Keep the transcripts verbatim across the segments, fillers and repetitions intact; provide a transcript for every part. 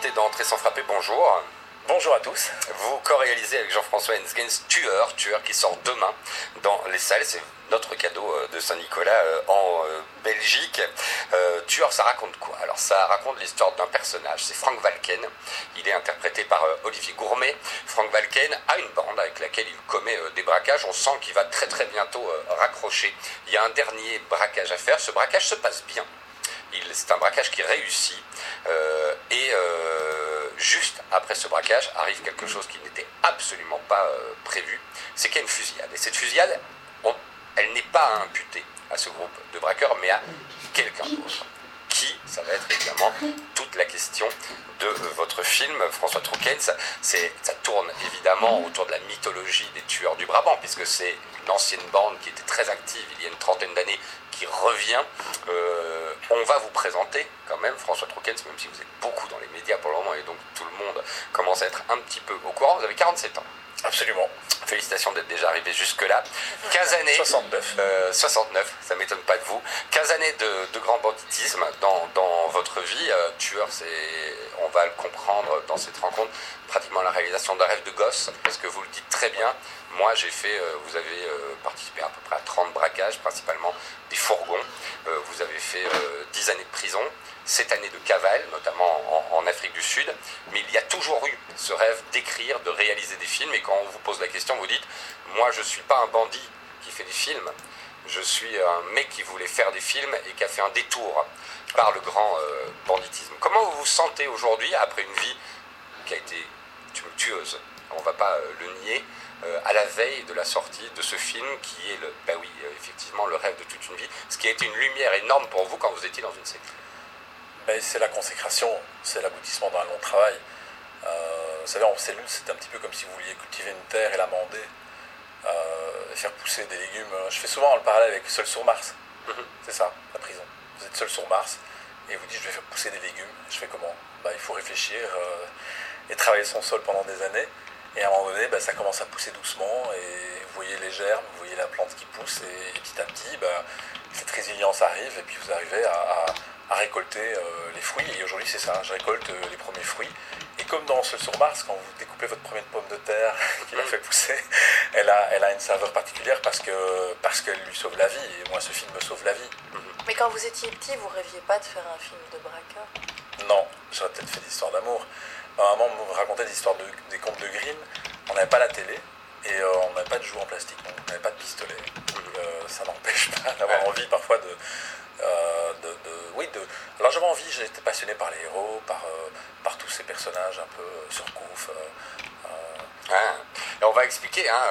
invité d'Entrée sans frapper, bonjour. Bonjour à tous. Vous co-réalisez avec Jean-François Hensgens Tueur, Tueur qui sort demain dans les salles. C'est notre cadeau de Saint-Nicolas en Belgique. Euh, Tueur, ça raconte quoi? Alors ça raconte l'histoire d'un personnage, c'est Frank Valken. Il est interprété par Olivier Gourmet. Frank Valken a une bande avec laquelle il commet des braquages. On sent qu'il va très très bientôt raccrocher. Il y a un dernier braquage à faire. Ce braquage se passe bien. C'est un braquage qui réussit. Euh, et euh, juste après ce braquage arrive quelque chose qui n'était absolument pas euh, prévu. C'est qu'il y a une fusillade. Et cette fusillade, on, elle n'est pas imputée à ce groupe de braqueurs, mais à quelqu'un d'autre. Qui, ça va être évidemment toute la question de euh, votre film, François Troukens. C'est, ça tourne évidemment autour de la mythologie des tueurs du Brabant, puisque c'est une ancienne bande qui était très active il y a une trentaine d'années, qui revient. Euh, on va vous présenter quand même François Troukens, même si vous êtes beaucoup dans les médias pour le moment, et donc tout le monde commence à être un petit peu au courant. Vous avez quarante-sept ans. Absolument. Félicitations d'être déjà arrivé jusque-là. quinze années. soixante-neuf. Euh, soixante-neuf, ça ne m'étonne pas de vous. quinze années de, de grand banditisme dans, dans votre vie. Euh, tueur, c'est, on va le comprendre dans cette rencontre, pratiquement la réalisation d'un rêve de gosse, parce que vous le dites très bien. Moi, j'ai fait, euh, vous avez euh, participé à peu près à trente braquages, principalement des fourgons. Euh, vous avez fait euh, dix années de prison, sept années de cavale, notamment en, en Afrique du Sud. Mais il y a toujours eu ce rêve d'écrire, de réaliser des films. Et quand on vous pose la question, vous dites, moi, je ne suis pas un bandit qui fait des films. Je suis un mec qui voulait faire des films et qui a fait un détour par le grand euh, banditisme. Comment vous vous sentez aujourd'hui, après une vie qui a été tumultueuse, on ne va pas euh, le nier, euh, à la veille de la sortie de ce film qui est, le, bah oui, euh, effectivement, le rêve de toute une vie, ce qui a été une lumière énorme pour vous quand vous étiez dans une série? Ben, c'est la consécration, c'est l'aboutissement d'un long travail. Euh, vous savez, en cellule, c'est un petit peu comme si vous vouliez cultiver une terre et l'amender, euh, et faire pousser des légumes. Je fais souvent le parallèle avec Seul sur Mars. Mm-hmm. C'est ça, la prison. Vous êtes seul sur Mars et vous dites je vais faire pousser des légumes. Je fais comment? Ben, il faut réfléchir euh, et travailler son sol pendant des années. Et à un moment donné, ben, ça commence à pousser doucement et vous voyez les germes, vous voyez la plante qui pousse et, et petit à petit, ben, cette résilience arrive et puis vous arrivez à, à, à récolter euh, les fruits. Et aujourd'hui, c'est ça, je récolte euh, les premiers fruits. Et comme dans Seul sur Mars, quand vous découpez votre première pomme de terre qui l'a fait pousser, elle a, elle a une saveur particulière parce, que, parce qu'elle lui sauve la vie. Et moi, ce film me sauve la vie. Mais quand vous étiez petit, vous rêviez pas de faire un film de braqueur? Non, j'aurais peut-être fait des histoires d'amour. Ma maman me racontait des histoires de, des contes de Grimm. On n'avait pas la télé et euh, on n'avait pas de jouets en plastique, donc on n'avait pas de pistolet. Euh, ça n'empêche pas d'avoir envie parfois de, euh, de, de, oui, de. Alors j'avais envie, j'étais passionné par les héros, par, euh, par tous ces personnages un peu euh, surcouf. Euh, euh... Ah, et on va expliquer hein,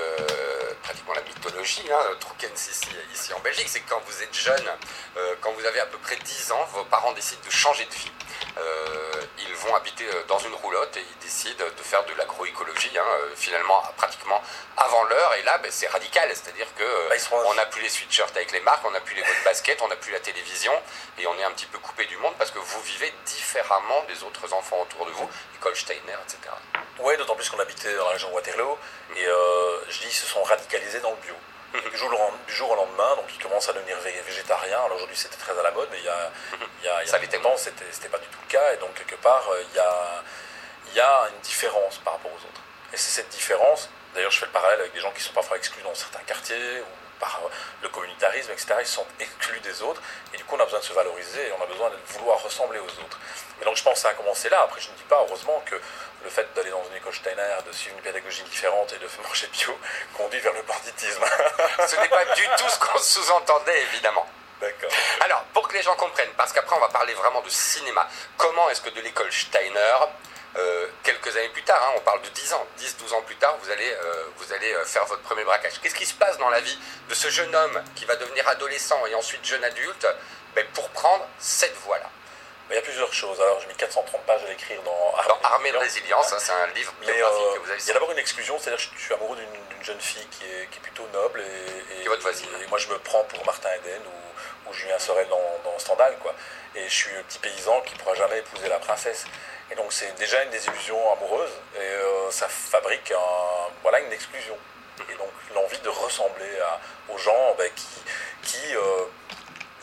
euh, pratiquement la mythologie, hein, Troukens ici, ici en Belgique, c'est que quand vous êtes jeune, euh, quand vous avez à peu près dix ans, vos parents décident de changer de vie. Euh, ils vont habiter dans une roulotte et ils décident de faire de l'agroécologie, hein, finalement pratiquement avant l'heure. Et là, ben, c'est radical, c'est-à-dire que bah, on n'a plus les sweatshirts avec les marques, on n'a plus les bonnes baskets, on n'a plus la télévision et on est un petit peu coupé du monde parce que vous vivez différemment des autres enfants autour de vous, école Steiner, et cetera. Oui, d'autant plus qu'on habitait dans la région de Waterloo et euh, je dis ils se sont radicalisés dans le bio. Du jour, du jour au lendemain, donc ils commencent à devenir végétariens. Alors aujourd'hui c'était très à la mode, mais il y a, il y a, il y a longtemps c'était, c'était pas du tout le cas. Et donc quelque part il y a, il y a une différence par rapport aux autres. Et c'est cette différence, d'ailleurs je fais le parallèle avec des gens qui sont parfois exclus dans certains quartiers, ou par le communautarisme, et cetera. Ils sont exclus des autres, et du coup on a besoin de se valoriser, et on a besoin de vouloir ressembler aux autres. Et donc je pense que ça a commencé là. Après je ne dis pas, heureusement, que le fait d'aller dans une école Steiner, de suivre une pédagogie différente et de manger bio, conduit vers le banditisme. Ce n'est pas du tout ce qu'on sous-entendait, évidemment. D'accord. Alors, pour que les gens comprennent, parce qu'après on va parler vraiment de cinéma, comment est-ce que de l'école Steiner, euh, quelques années plus tard, hein, on parle de dix ans, dix douze ans plus tard, vous allez, euh, vous allez faire votre premier braquage. Qu'est-ce qui se passe dans la vie de ce jeune homme qui va devenir adolescent et ensuite jeune adulte, ben, pour prendre cette voie-là? Il y a plusieurs choses. Alors, j'ai mis quatre cent trente pages à l'écrire dans Armée, dans Armée de résilience, hein, c'est un livre biographique euh, que vous avez. Il y a d'abord une exclusion, c'est-à-dire que je suis amoureux d'une, d'une jeune fille qui est, qui est plutôt noble et, et, et, votre voisine. Et moi je me prends pour Martin Eden ou, ou Julien Sorel dans, dans Stendhal, quoi. Et je suis un petit paysan qui ne pourra jamais épouser la princesse. Et donc c'est déjà une désillusion amoureuse et euh, ça fabrique un, voilà, une exclusion. Et donc l'envie de ressembler à, aux gens ben, qui, qui euh,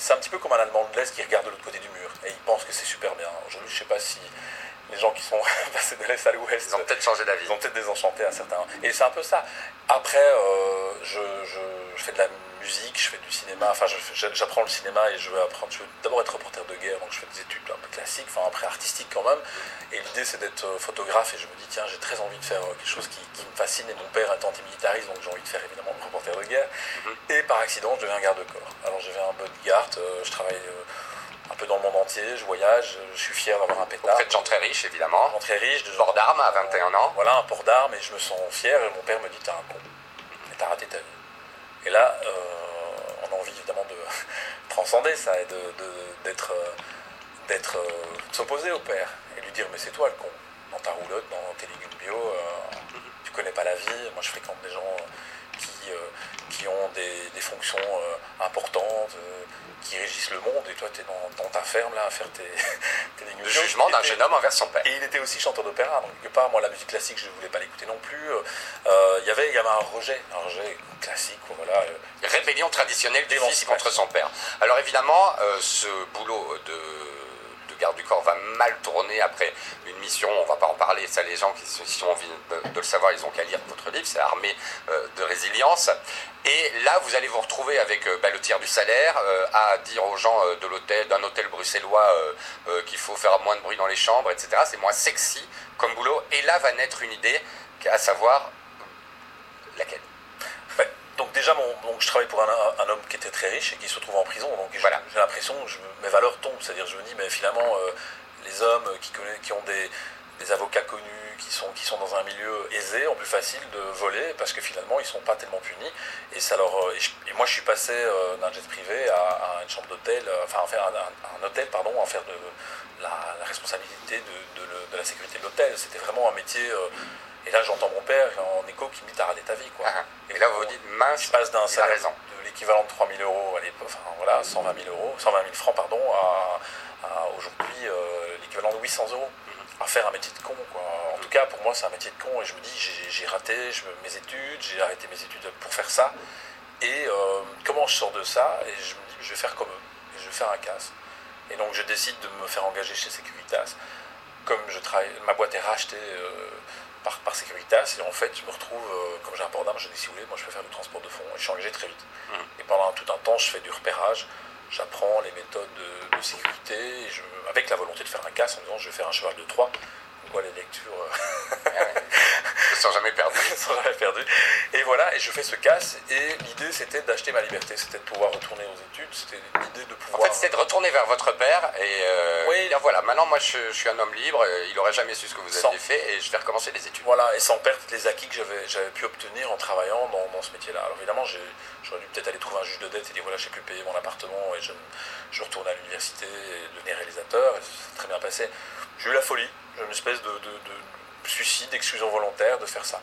c'est un petit peu comme un Allemand de l'Est qui regarde de l'autre côté du mur et il pense que c'est super bien. Aujourd'hui, je sais pas si les gens qui sont passés de l'Est à l'Ouest, ils ont peut-être changé d'avis. Ils ont peut-être désenchanté à certains. Et c'est un peu ça. Après, euh, je, je, je fais de la musique, je fais du cinéma, enfin je, j'apprends le cinéma et je veux apprendre, je veux d'abord être reporter de guerre, donc je fais des études un peu classiques, enfin après artistiques quand même, et l'idée c'est d'être photographe et je me dis tiens j'ai très envie de faire quelque chose qui, qui me fascine et mon père est antimilitariste donc j'ai envie de faire évidemment reporter de guerre, mm-hmm. Et par accident je deviens garde-corps. Alors je deviens un bodyguard, euh, je travaille euh, un peu dans le monde entier, je voyage, je suis fier d'avoir un pétard. Vous faites gens très riches évidemment, gens très riches, de port d'armes à vingt et un ans. Voilà, un port d'armes et je me sens fier et mon père me dit t'es un con, et t'as raté ta vie. Et là, euh, on a envie évidemment de transcender ça et de, de, d'être, d'être, de s'opposer au père et lui dire mais c'est toi le con, dans ta roulotte, dans tes légumes bio, euh, tu connais pas la vie. Moi je fréquente des gens qui, euh, qui ont des, des fonctions euh, importantes, euh, qui régissent le monde et toi tu es dans, dans ta ferme là à faire tes, tes légumes bio. Le jugement d'un jeune homme envers son père. Et il était aussi chanteur d'opéra, donc quelque part moi la musique classique je ne voulais pas l'écouter non plus. Euh, y avait, il y avait un rejet, un rejet classique, voilà. Rébellion traditionnelle du fils contre son père. Alors évidemment, euh, ce boulot de, de garde du corps va mal tourner après une mission, on ne va pas en parler, ça les gens qui, qui ont envie de, de le savoir, ils ont qu'à lire votre livre, c'est Armée euh, de résilience. Et là, vous allez vous retrouver avec euh, bah, le tiers du salaire, euh, à dire aux gens euh, de l'hôtel, d'un hôtel bruxellois euh, euh, qu'il faut faire moins de bruit dans les chambres, et cetera. C'est moins sexy comme boulot. Et là va naître une idée, à savoir laquelle ? Ouais. Donc déjà, mon, donc je travaille pour un, un homme qui était très riche et qui se retrouve en prison. Donc voilà. J'ai l'impression que je, mes valeurs tombent. C'est-à-dire, je me dis, mais finalement, euh, les hommes qui, connaissent, qui ont des, des avocats connus, qui sont, qui sont dans un milieu aisé, ont plus facile de voler parce que finalement, ils ne sont pas tellement punis. Et, ça leur, et, je, et moi, je suis passé euh, d'un jet privé à, à une chambre d'hôtel, euh, enfin, à faire un, un, un hôtel, pardon, à faire de la, la responsabilité de, de, de, de la sécurité de l'hôtel. C'était vraiment un métier... Euh, Et là, j'entends mon père en écho qui me dit t'as raté ta vie, quoi. Ah, et là, vous vous dites mince, je passe d'un salaire raison. de l'équivalent de trois mille euros à l'époque, enfin voilà, cent vingt mille euros, cent vingt mille francs, pardon, à, à aujourd'hui euh, l'équivalent de huit cents euros. À faire un métier de con, quoi. En tout cas, pour moi, c'est un métier de con. Et je me dis, j'ai, j'ai raté je, mes études, j'ai arrêté mes études pour faire ça. Et euh, comment je sors de ça? Et je me dis, je vais faire comme eux. Et je vais faire un casse. Et donc, je décide de me faire engager chez Securitas. Comme je travaille, ma boîte est rachetée. Euh, Par, par Securitas, et en fait je me retrouve, euh, comme j'ai un port d'armes, je dis si vous voulez, moi je peux faire du transport de fonds, et je suis engagé très vite. Mmh. Et pendant tout un temps, je fais du repérage, j'apprends les méthodes de, de sécurité, et je, avec la volonté de faire un casse en disant je vais faire un cheval de Troie, quoi les lectures ne sont jamais perdues. ne sont jamais perdues. Et voilà, et je fais ce casse, et l'idée c'était d'acheter ma liberté, c'était de pouvoir retourner aux études, c'était l'idée de pouvoir... En fait, c'était de retourner vers votre père et euh, oui. dire voilà, maintenant moi je, je suis un homme libre, il n'aurait jamais su ce que vous aviez sans... fait et je vais recommencer les études. Voilà, et sans perdre les acquis que j'avais, j'avais pu obtenir en travaillant dans, dans ce métier-là. Alors évidemment, j'ai, j'aurais dû peut-être aller trouver un juge de dette et dire voilà, je ne sais plus payer mon appartement et je, je retourne à l'université et devenir réalisateur, et ça s'est très bien passé. J'ai eu la folie, j'ai une espèce de, de, de suicide, d'exclusion volontaire de faire ça.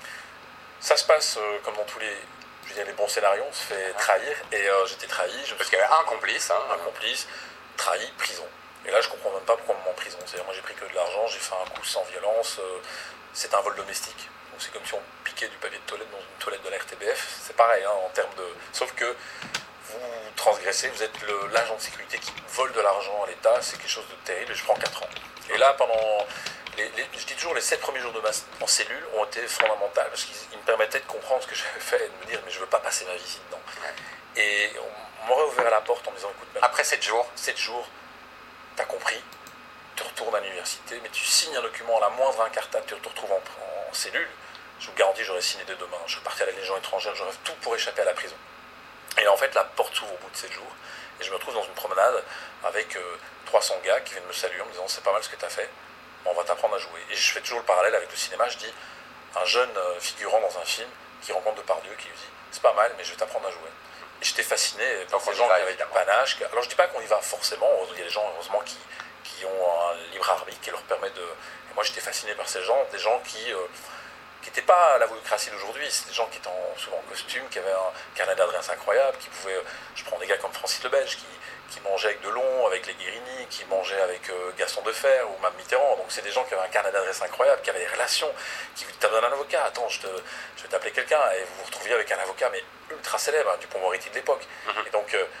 Ça se passe euh, comme dans tous les, je veux dire, les bons scénarios, on se fait trahir, et euh, j'étais trahi. Je Parce qu'il y avait un complice. Hein, un complice, trahi, prison. Et là, je comprends même pas pourquoi on me met en prison. C'est-à-dire, moi, j'ai pris que de l'argent, j'ai fait un coup sans violence, euh, c'est un vol domestique. Donc, c'est comme si on piquait du papier de toilette dans une toilette de la R T B F. C'est pareil, hein, en termes de... Sauf que vous transgressez, vous êtes le, l'agent de sécurité qui vole de l'argent à l'État, c'est quelque chose de terrible, et je prends quatre ans. Et là, pendant... Les, les, je dis toujours, les sept premiers jours de ma, en cellule ont été fondamentaux parce qu'ils me permettaient de comprendre ce que j'avais fait et de me dire mais je veux pas passer ma vie ici dedans. Ouais. Et on m'aurait ouvert la porte en me disant écoute, ben, après sept jours, sept jours, t'as compris, tu retournes à l'université, mais tu signes un document à la moindre incartade, tu te retrouves en, en cellule. Je vous garantis, j'aurais signé dès demain. Je repartais à la Légion étrangère, j'aurais tout pour échapper à la prison. Et en fait, la porte s'ouvre au bout de sept jours et je me retrouve dans une promenade avec euh, trois cents gars qui viennent me saluer en me disant c'est pas mal ce que t'as fait. On va t'apprendre à jouer. Et je fais toujours le parallèle avec le cinéma, je dis, un jeune figurant dans un film qui rencontre Depardieu, qui lui dit, c'est pas mal, mais je vais t'apprendre à jouer. Et j'étais fasciné par ces gens qui avaient du panache. Alors je dis pas qu'on y va forcément, il y a des gens, heureusement, qui, qui ont un libre arbitre qui leur permet de... Et moi j'étais fasciné par ces gens, des gens qui... Euh, qui n'étaient pas à la volocratie d'aujourd'hui, c'est des gens qui étaient en, souvent en costume, qui avaient un carnet d'adresse incroyable, qui pouvaient... Je prends des gars comme Francis Lebelge, qui... qui mangeait avec Delon, avec les Guérini, qui mangeait avec euh, Gaston Defferre ou même Mitterrand. Donc c'est des gens qui avaient un carnet d'adresse incroyable, qui avaient des relations, qui vous disaient t'as besoin d'un avocat, attends, je, te, je vais t'appeler quelqu'un, et vous vous retrouviez avec un avocat, mais ultra célèbre, hein, Dupond-Moretti de l'époque. Mm-hmm. Et donc, euh,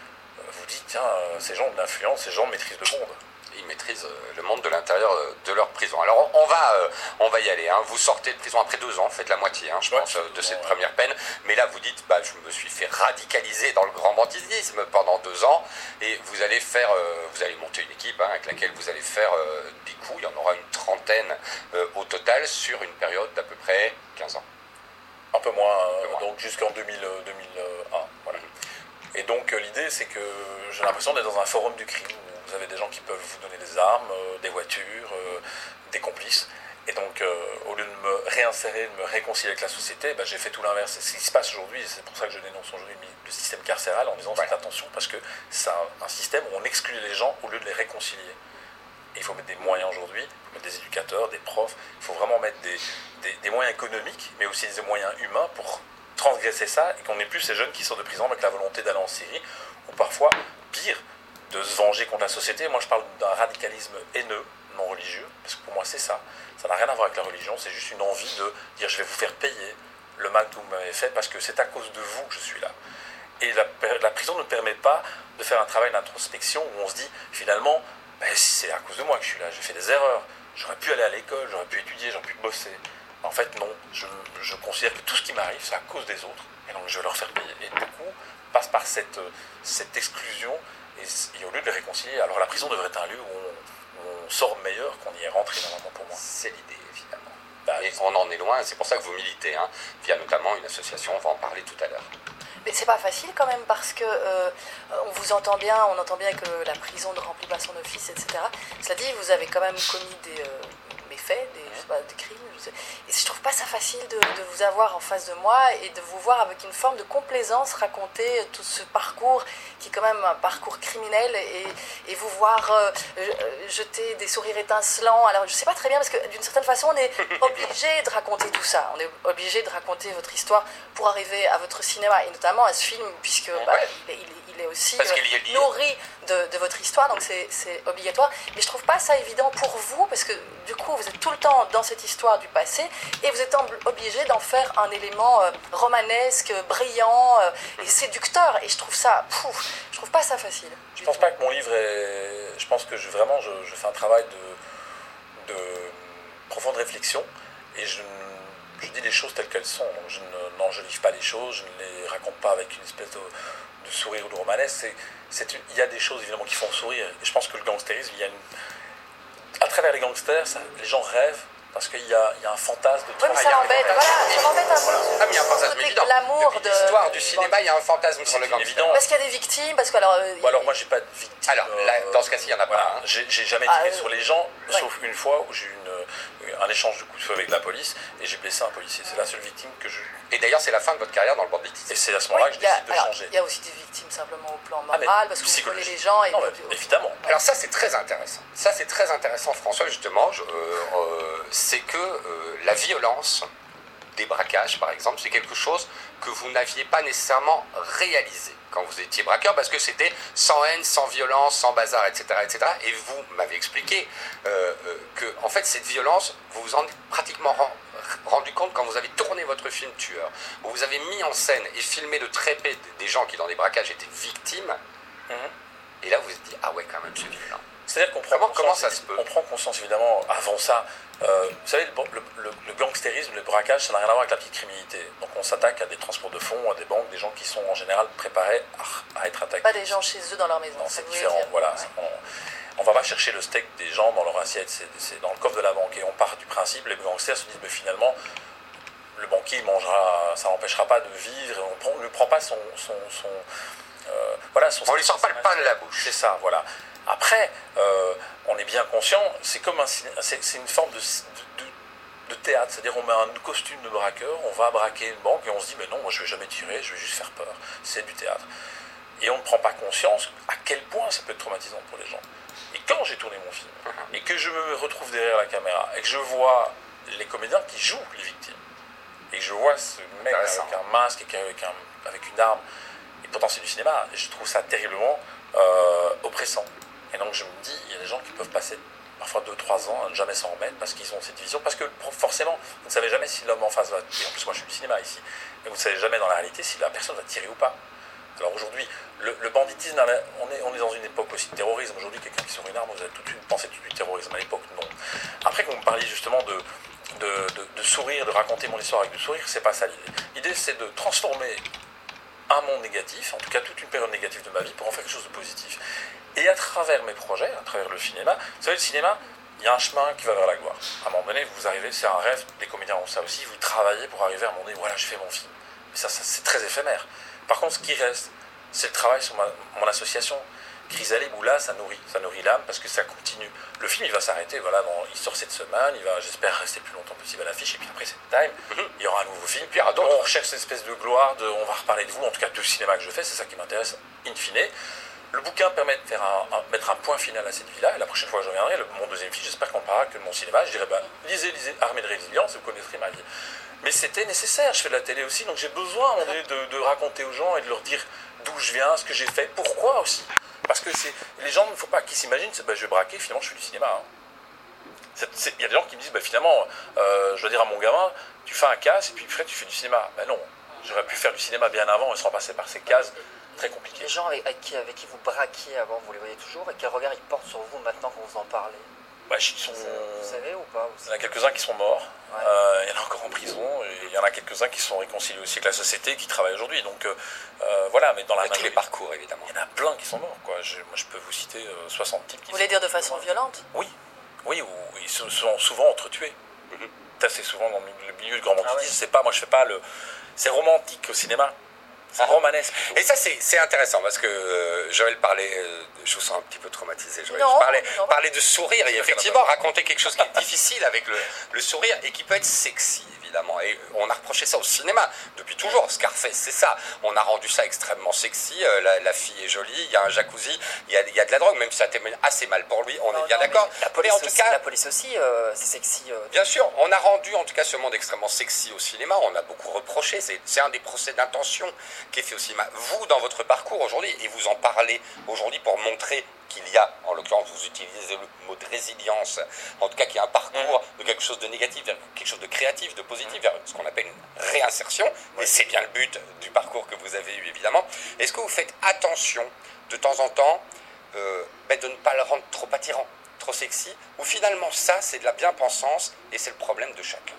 vous dites, tiens, euh, ces gens ont de l'influence, ces gens maîtrisent le monde. Ils maîtrisent le monde de l'intérieur de leur prison. Alors on va, euh, on va y aller. Hein. Vous sortez de prison après deux ans, faites la moitié, hein, je ouais, pense, de cette ouais. première peine. Mais là, vous dites, bah, je me suis fait radicaliser dans le grand banditisme pendant deux ans, et vous allez faire, euh, vous allez monter une équipe hein, avec laquelle vous allez faire euh, des coups. Il y en aura une trentaine euh, au total sur une période d'à peu près quinze ans. Un peu moins, peu moins. donc jusqu'en deux mille, deux mille un. Voilà. Et donc euh, l'idée, c'est que j'ai l'impression d'être dans un forum du crime. Vous avez des gens qui peuvent vous donner des armes, euh, des voitures, euh, des complices. Et donc, euh, au lieu de me réinsérer, de me réconcilier avec la société, bah, j'ai fait tout l'inverse. C'est ce qui se passe aujourd'hui, et c'est pour ça que je dénonce aujourd'hui le système carcéral en disant, faites attention, parce que c'est un, un système où on exclut les gens au lieu de les réconcilier. Et il faut mettre des moyens aujourd'hui, mettre des éducateurs, des profs, il faut vraiment mettre des, des, des moyens économiques, mais aussi des moyens humains pour transgresser ça, et qu'on n'ait plus ces jeunes qui sortent de prison avec la volonté d'aller en Syrie, ou parfois, pire, de se venger contre la société. Moi, je parle d'un radicalisme haineux, non religieux, parce que pour moi, c'est ça. Ça n'a rien à voir avec la religion, c'est juste une envie de dire je vais vous faire payer le mal que vous m'avez fait, parce que c'est à cause de vous que je suis là. Et la, la prison ne permet pas de faire un travail d'introspection où on se dit, finalement, ben, c'est à cause de moi que je suis là, j'ai fait des erreurs, j'aurais pu aller à l'école, j'aurais pu étudier, j'aurais pu bosser. En fait, non, je, je considère que tout ce qui m'arrive, c'est à cause des autres, et donc je vais leur faire payer. Et beaucoup passent par cette, cette exclusion, et, et au lieu de les réconcilier, alors la prison devrait être un lieu où on, où on sort meilleur qu'on y est rentré normalement pour moi. C'est l'idée, évidemment. Bah, et on en est loin, c'est pour ça que vous militez, hein, via notamment une association, on va en parler tout à l'heure. Mais c'est pas facile quand même parce que euh, on vous entend bien, on entend bien que la prison ne remplit pas son office, et cetera. Cela dit, vous avez quand même commis des euh, méfaits, des, je sais pas, des crimes. Je sais. Et je trouve pas ça facile de, de vous avoir en face de moi et de vous voir avec une forme de complaisance raconter tout ce parcours qui est quand même un parcours criminel et, et vous voir euh, jeter des sourires étincelants. Alors je sais pas très bien parce que d'une certaine façon on est obligé de raconter tout ça. On est obligé de raconter votre histoire pour arriver à votre cinéma et notamment à ce film puisque ouais. bah, il, est, il est aussi parce qu'il y est euh, nourri de, de votre histoire, donc c'est, c'est obligatoire. Mais je trouve pas ça évident pour vous parce que du coup vous êtes tout le temps dans cette histoire du passé et vous êtes obligé d'en faire un élément euh, romanesque, brillant euh, et séducteur. Et je trouve ça, pouf, je trouve pas ça facile. Je pense pas que mon livre est. Je pense que je, vraiment je, je fais un travail de, de profonde réflexion et je, je dis les choses telles qu'elles sont. Donc je n'enjolive pas les choses, je ne les raconte pas avec une espèce de, de sourire ou de romanesque. C'est, c'est une, il y a des choses évidemment qui font sourire. Et je pense que le gangstérisme, il y a une. À travers les gangsters, ça, les gens rêvent. Parce qu'il y a, il y a un fantasme de oui, mais ça m'embête, voilà, ça m'embête un peu. Ah, mais il y a un fantasme évident. L'amour Depuis de l'histoire du cinéma, il y a un fantasme sur le gangster. Évident. Parce qu'il y a des victimes, parce que alors. Euh, Ou alors moi j'ai pas de victime. Alors là, dans ce cas-ci, il n'y en a voilà. pas. Hein. J'ai, j'ai jamais tiré ah, sur les gens, ouais. sauf une fois où j'ai eu une, un échange de coups de feu avec la police et j'ai blessé un policier. C'est la seule victime que je. Et d'ailleurs, c'est la fin de votre carrière dans le banditisme. Et c'est à ce moment-là oui, que je décide de alors, changer. Il y a aussi des victimes simplement au plan moral, ah, parce que vous prenez les gens et. Non, mais, évidemment. Alors ça, c'est très intéressant. Ça, c'est très intéressant, François, justement. Je, euh, euh, c'est que euh, la violence des braquages, par exemple, c'est quelque chose que vous n'aviez pas nécessairement réalisé quand vous étiez braqueur, parce que c'était sans haine, sans violence, sans bazar, et cetera, et cetera. Et vous m'avez expliqué euh, euh, que, en fait, cette violence, vous vous en êtes pratiquement rendu compte quand vous avez tourné votre film Tueur, où vous avez mis en scène et filmé de très près des gens qui, dans des braquages, étaient victimes. Mm-hmm. Et là, vous vous êtes dit, ah ouais, quand même, c'est violent. C'est-à-dire qu'on prend comment, conscience, comment ça se peut on prend conscience, évidemment, avant ça. Euh, vous savez, le, le, le gangstérisme, le braquage, ça n'a rien à voir avec la petite criminalité. Donc on s'attaque à des transports de fonds, à des banques, des gens qui sont en général préparés à, à être attaqués. Pas des gens chez eux dans leur maison. Non, c'est différent. Voilà. Ouais. On ne va pas chercher le steak des gens dans leur assiette, c'est, c'est dans le coffre de la banque. Et on part du principe, les gangsters se disent, mais finalement, le banquier, il mangera, ça n'empêchera pas de vivre, et on ne lui prend pas son... son, son euh, voilà, son on ne lui sort pas le pain de la bouche. C'est ça, voilà. Après, euh, on est bien conscient, c'est comme un, c'est, c'est une forme de, de, de théâtre, c'est-à-dire on met un costume de braqueur, on va braquer une banque et on se dit mais non, moi je vais jamais tirer, je vais juste faire peur. C'est du théâtre. Et on ne prend pas conscience à quel point ça peut être traumatisant pour les gens. Et quand j'ai tourné mon film, et que je me retrouve derrière la caméra, et que je vois les comédiens qui jouent les victimes, et que je vois ce mec avec un masque et avec, un, avec une arme, et pourtant c'est du cinéma, et je trouve ça terriblement euh, oppressant. Et donc je me dis, il y a des gens qui peuvent passer parfois deux trois ans à ne jamais s'en remettre parce qu'ils ont cette vision. Parce que forcément, vous ne savez jamais si l'homme en face va tirer. En plus, moi je suis du cinéma ici. Mais vous ne savez jamais dans la réalité si la personne va tirer ou pas. Alors aujourd'hui, le, le banditisme, on est, on est dans une époque aussi de terrorisme. Aujourd'hui, quelqu'un qui sort une arme, vous avez tout de suite pensé tout du terrorisme. À l'époque, non. Après, quand vous me parliez justement de, de, de, de sourire, de raconter mon histoire avec du sourire, c'est pas ça l'idée. L'idée, c'est de transformer un monde négatif, en tout cas toute une période négative de ma vie, pour en faire quelque chose de positif. Et à travers mes projets, à travers le cinéma, vous savez, le cinéma, il y a un chemin qui va vers la gloire. À un moment donné, vous arrivez, c'est un rêve, les comédiens ont ça aussi, vous travaillez pour arriver à un moment donné, voilà, j'ai fait mon film. Mais ça, ça c'est très éphémère. Par contre, ce qui reste, c'est le travail sur ma, mon association. Chrysalide, où là, ça nourrit, ça nourrit l'âme parce que ça continue. Le film, il va s'arrêter, voilà, dans, il sort cette semaine, il va, j'espère, rester plus longtemps possible à l'affiche, et puis après, c'est time, mm-hmm. il y aura un nouveau film, puis alors, on recherche cette espèce de gloire, de, on va reparler de vous, en tout cas, du cinéma que je fais, c'est ça qui m'intéresse, in fine. Le bouquin permet de faire un, un, mettre un point final à cette vie-là, et la prochaine fois que je reviendrai, le, mon deuxième film, j'espère qu'on parlera que de mon cinéma, je dirais, bah, lisez, lisez Armée de résilience, vous connaîtrez ma vie. Mais c'était nécessaire, je fais de la télé aussi, donc j'ai besoin de, de raconter aux gens et de leur dire d'où je viens, ce que j'ai fait, pourquoi aussi. Parce que c'est, les gens, il ne faut pas qu'ils s'imaginent, c'est, bah, je vais braquer, finalement je fais du cinéma. Il y a des gens qui me disent, bah, finalement, euh, je dois dire à mon gamin, tu fais un casse et puis après tu fais du cinéma. Ben non, j'aurais pu faire du cinéma bien avant et sans passer par ces cases très compliquées. Les gens avec, avec, qui, avec qui vous braquiez avant, vous les voyez toujours, et quel regard ils portent sur vous maintenant que vous en parlez? Bah, ils sont... Vous savez ou pas? Il y en a quelques-uns qui sont morts, ouais. euh, il y en a encore en prison, et il y en a quelques-uns qui sont réconciliés aussi avec la société, qui travaillent aujourd'hui. Donc euh, voilà, mais dans la majorité... tous les parcours, évidemment. Il y en a plein qui sont morts, quoi. Je, moi, je peux vous citer euh, soixante types. Qui vous voulez dire de façon violente? Oui, oui, ou, ils se sont souvent entretués. Mm-hmm. C'est souvent dans le milieu du grand banditisme. Ah, ouais. C'est pas, moi, je fais pas le... C'est romantique au cinéma. C'est romanesque. Et ça, c'est intéressant parce que euh, Joël parlait, euh, je vous sens un petit peu traumatisé, Joël. Non, je parlais, non. parlais de sourire et effectivement raconter quelque chose qui est difficile avec le, le sourire et qui peut être sexy, évidemment. Et on a reproché ça au cinéma depuis toujours. Scarface, c'est ça. On a rendu ça extrêmement sexy. Euh, la, la fille est jolie, il y a un jacuzzi, il y a, il y a de la drogue, même si ça termine assez mal pour lui, on non, est bien d'accord. La police, en tout cas, la police aussi, euh, c'est sexy. Euh, bien sûr, on a rendu en tout cas ce monde extrêmement sexy au cinéma. On a beaucoup reproché. C'est un des procès d'intention qui est fait au cinéma. Vous, dans votre parcours aujourd'hui, et vous en parlez aujourd'hui pour montrer qu'il y a, en l'occurrence, vous utilisez le mot de résilience, en tout cas qu'il y a un parcours de quelque chose de négatif vers quelque chose de créatif, de positif, vers ce qu'on appelle une réinsertion, et c'est bien le but du parcours que vous avez eu, évidemment. Est-ce que vous faites attention, de temps en temps, euh, ben de ne pas le rendre trop attirant, trop sexy, ou finalement ça, c'est de la bien-pensance, et c'est le problème de chacun?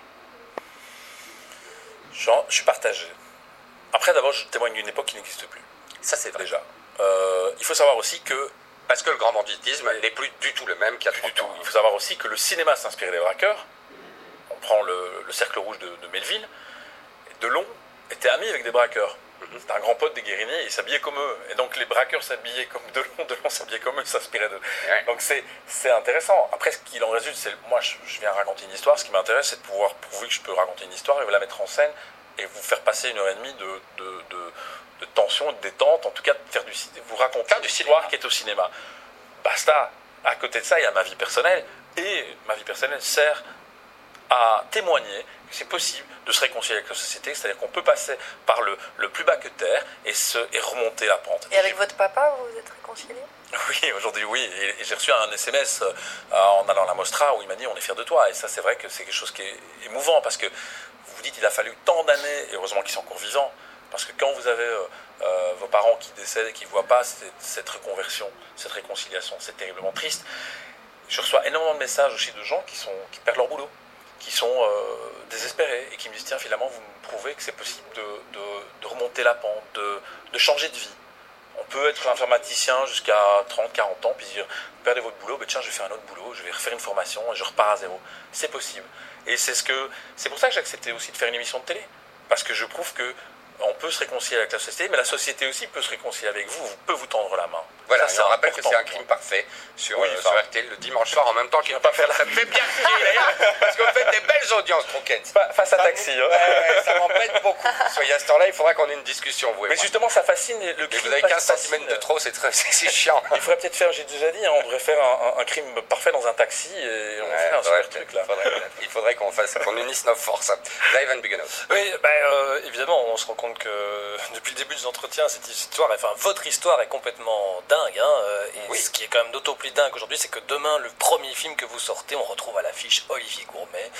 Jean, je suis partagé. Après, d'abord, je témoigne d'une époque qui n'existe plus. Ça, c'est déjà. Euh, il faut savoir aussi que... Parce que le grand banditisme n'est plus du tout le même qu'il y a trente ans. Il faut savoir aussi que le cinéma s'inspirait des braqueurs. On prend le, le cercle rouge de, de Melville. Delon était ami avec des braqueurs. Mm-hmm. C'était un grand pote des Guérini et il s'habillait comme eux. Et donc les braqueurs s'habillaient comme Delon, Delon s'habillait comme eux, s'inspirait d'eux. Ouais. Donc c'est intéressant. Après, ce qu'il en résulte, c'est... Moi, je, je viens raconter une histoire. Ce qui m'intéresse, c'est de pouvoir prouver que je peux raconter une histoire et la mettre en scène et vous faire passer une heure et demie de... de, de de tension, de détente, en tout cas de faire du vous raconter une histoire qui est au cinéma. Basta. À côté de ça, il y a ma vie personnelle, et ma vie personnelle sert à témoigner que c'est possible de se réconcilier avec la société, c'est-à-dire qu'on peut passer par le, le plus bas que terre et, se, et remonter la pente. Et avec votre papa, vous vous êtes réconcilié? Oui, aujourd'hui oui, et, et j'ai reçu un S M S euh, en allant à la Mostra où il m'a dit on est fiers de toi, et ça c'est vrai que c'est quelque chose qui est émouvant, parce que vous vous dites il a fallu tant d'années, et heureusement qu'ils sont encore vivants. Parce que quand vous avez euh, euh, vos parents qui décèdent et qui ne voient pas cette, cette reconversion, cette réconciliation, c'est terriblement triste. Je reçois énormément de messages aussi de gens qui, sont, qui perdent leur boulot, qui sont euh, désespérés et qui me disent tiens, finalement, vous me prouvez que c'est possible de, de, de remonter la pente, de, de changer de vie. On peut être informaticien jusqu'à trente, quarante ans, puis dire vous perdez votre boulot, ben tiens, je vais faire un autre boulot, je vais refaire une formation et je repars à zéro. C'est possible. Et c'est ce que, c'est pour ça que j'ai accepté aussi de faire une émission de télé. Parce que je prouve que on peut se réconcilier avec la société, mais la société aussi peut se réconcilier avec vous, vous peut vous tendre la main. Voilà, ça, je rappelle que c'est un crime parfait sur, oui, euh, sur R T L le dimanche soir, en même temps qu'il ne va pas faire la... Ça me fait bien crier, parce qu'on fait des belles audiences, Croquette. Face à Taxi. Hein. Ouais, ça m'embête beaucoup. Soyez à ce temps-là, il faudra qu'on ait une discussion, vous et Mais moi. Justement, ça fascine le crime. Vous avez quinze centimètres de trop, c'est chiant. Il faudrait peut-être faire, j'ai déjà dit, hein, on devrait faire un, un crime parfait dans un taxi, et on ouais, ferait un super truc là. Faudrait, il faudrait qu'on fasse, qu'on unisse nos forces. Live and Big Enough. Oui, ben, euh, évidemment, on se rend compte que depuis le début de l'entretien, cette histoire, enfin votre histoire est complètement dingue, hein, et oui. Ce qui est quand même d'autant plus dingue aujourd'hui, c'est que demain, le premier film que vous sortez, on retrouve à l'affiche Olivier Gourmet, euh,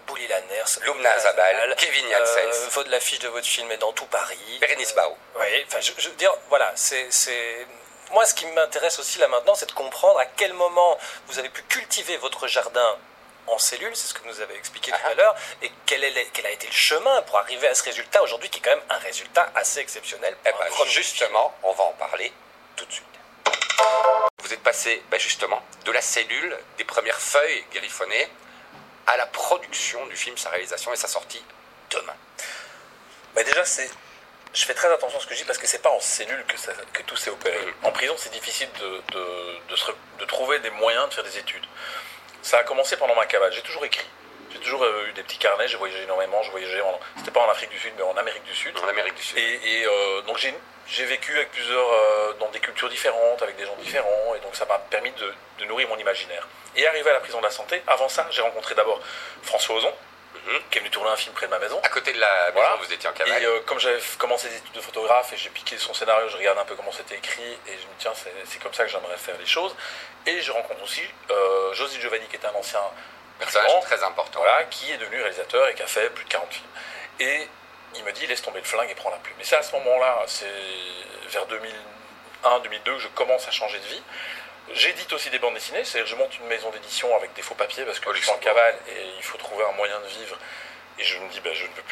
Bouli Lanners, Lumna Zabal, Kevin Janssens, euh, votre l'affiche de votre film est dans tout Paris. Bérénice Bao. Oui, enfin, je, je veux dire, voilà, c'est, c'est... Moi, ce qui m'intéresse aussi là maintenant, c'est de comprendre à quel moment vous avez pu cultiver votre jardin en cellule, c'est ce que vous nous avez expliqué tout Ah. à l'heure, et quel, est, quel a été le chemin pour arriver à ce résultat aujourd'hui, qui est quand même un résultat assez exceptionnel. Eh pour un ben, premier justement, on va en parler tout de suite. Vous êtes passé, ben justement, de la cellule, des premières feuilles griffonnées, à la production du film, sa réalisation et sa sortie demain. Bah déjà, c'est... je fais très attention à ce que je dis parce que c'est pas en cellule que, ça, que tout s'est opéré. Mhm. En prison, c'est difficile de, de, de, se, de trouver des moyens de faire des études. Ça a commencé pendant ma cavale. J'ai toujours écrit. J'ai toujours euh, eu des petits carnets. J'ai voyagé énormément. Je voyageais en... C'était pas en Afrique du Sud, mais en Amérique du Sud. En Amérique du Sud. Et, et euh, donc j'ai, j'ai vécu avec plusieurs, euh, dans des cultures différentes, avec des gens différents, et donc ça m'a permis de, de nourrir mon imaginaire. Et arrivé à la prison de la santé, avant ça, j'ai rencontré d'abord François Ozon, Mhm. qui est venu tourner un film près de ma maison. À côté de la maison, Voilà. vous étiez en Et cavale. euh, comme j'avais f- commencé des études de photographe et j'ai piqué son scénario, je regardais un peu comment c'était écrit, et je me dis tiens, c'est, c'est comme ça que j'aimerais faire les choses. Et je rencontre aussi euh, José Giovanni, qui est un ancien Personnage prison, très important. voilà, qui est devenu réalisateur et qui a fait plus de quarante films. Et il me dit, laisse tomber le flingue et prends la plume. Et c'est à ce moment-là, c'est vers deux mille un deux mille deux que je commence à changer de vie. J'édite aussi des bandes dessinées, c'est-à-dire je monte une maison d'édition avec des faux papiers parce que Au je suis en Luxembourg. cavale et il faut trouver un moyen de vivre. Et je me dis, ben, je ne peux plus